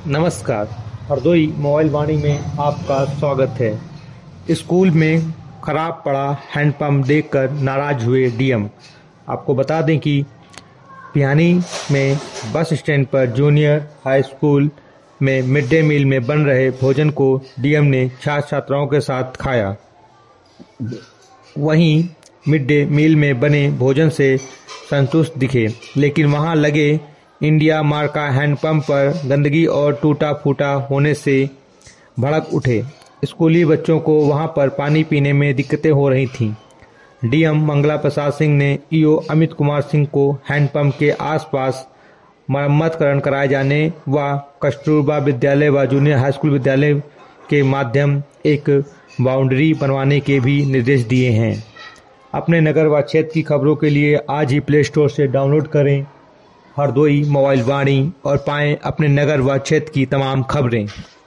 नमस्कार। हरदोई मोबाइल वाणी में आपका स्वागत है। स्कूल में खराब पड़ा हैंडपंप देखकर नाराज हुए डीएम। आपको बता दें कि पिहानी में बस स्टैंड पर जूनियर हाई स्कूल में मिड डे मील में बन रहे भोजन को डीएम ने छात्र छात्राओं के साथ खाया। वहीं मिड डे मील में बने भोजन से संतुष्ट दिखे, लेकिन वहां लगे इंडिया मार्का हैंडपंप पर गंदगी और टूटा फूटा होने से भड़क उठे। स्कूली बच्चों को वहां पर पानी पीने में दिक्कतें हो रही थीं। डीएम मंगला प्रसाद सिंह ने ईओ अमित कुमार सिंह को हैंडपंप के आसपास मरम्मतकरण कराए जाने व कस्तूरबा विद्यालय व जूनियर हाई स्कूल विद्यालय के माध्यम एक बाउंड्री बनवाने के भी निर्देश दिए हैं। अपने नगर व क्षेत्र की खबरों के लिए आज ही प्ले स्टोर से डाउनलोड करें हरदोई मोबाइल वाणी और पाएं अपने नगर व क्षेत्र की तमाम खबरें।